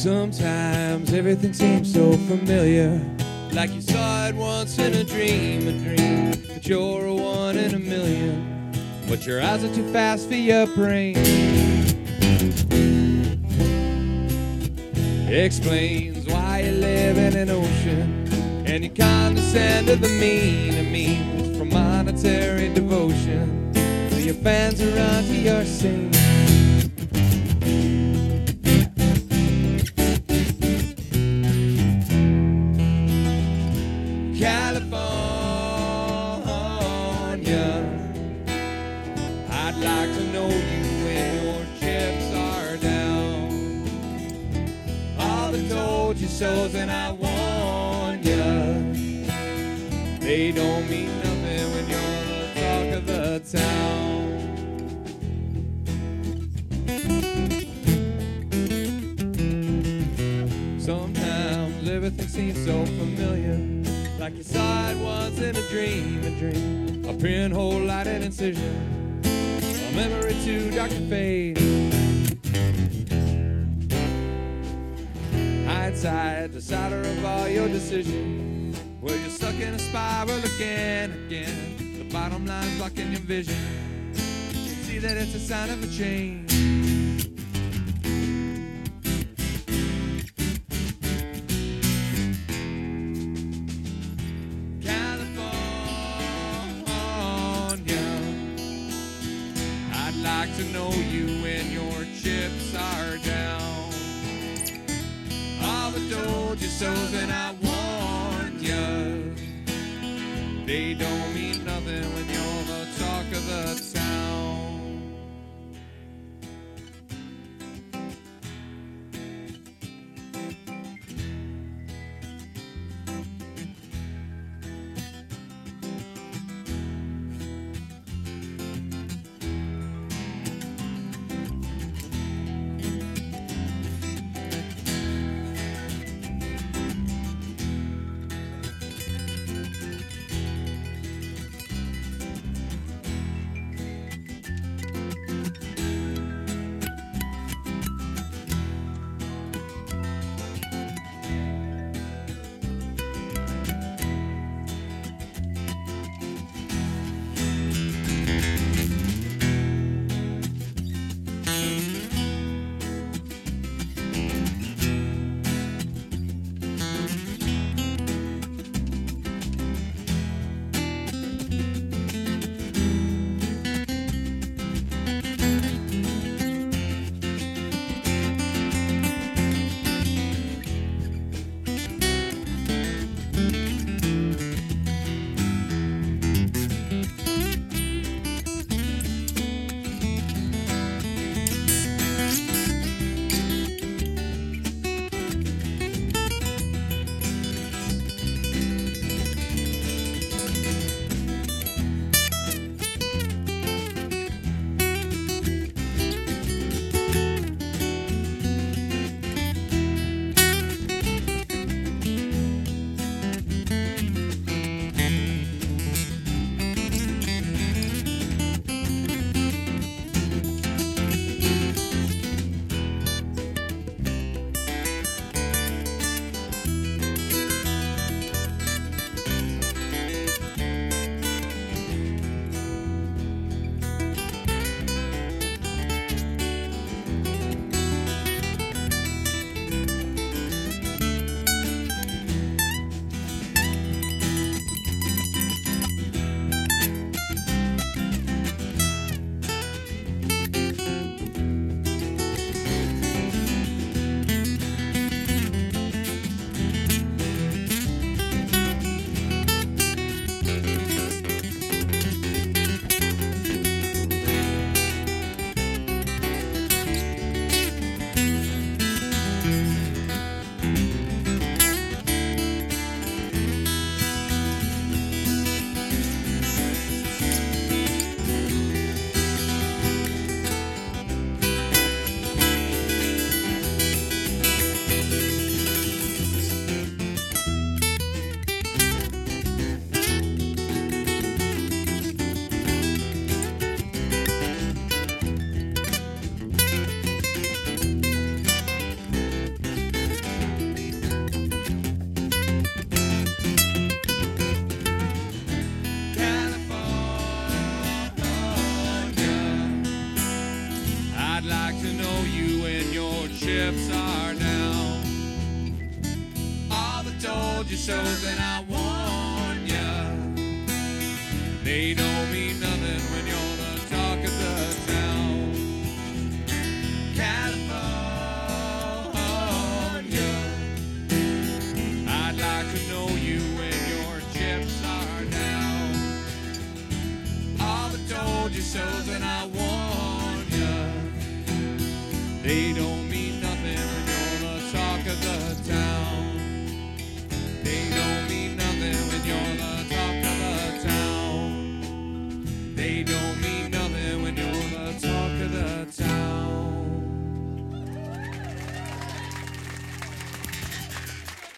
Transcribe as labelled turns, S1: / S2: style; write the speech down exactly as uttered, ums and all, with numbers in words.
S1: Sometimes everything seems so familiar, like you saw it once in a dream, a dream that you're a one in a million, but your eyes are too fast for your brain. Explains why you live in an ocean and you condescend to the mean and means from monetary devotion to your fans are onto your scene. California, I'd like to know you when your chips are down. All the told you so's and I warn ya, they don't mean nothing when you're the talk of the town. Sometimes everything seems so familiar, like you saw it once in a dream, a dream, a pinhole light and incision, a memory too dark to fade. Hindsight, the cider of all your decisions, where you're stuck in a spiral again, again. The bottom line's blocking your vision. You see that it's a sign of a change. I'd like to know you when your chips are down. All the told you so's and I warned you, they don't mean nothing when you're the talk of the town. chips are down. All the told you so's and I warn ya, they don't mean nothing when you're the talk of the town. California, I'd like to know you when your chips are down. All the told you so's and I warn ya, they don't mean nothing when you're the talk of the town. They don't mean nothing when you're the talk of the town. They don't mean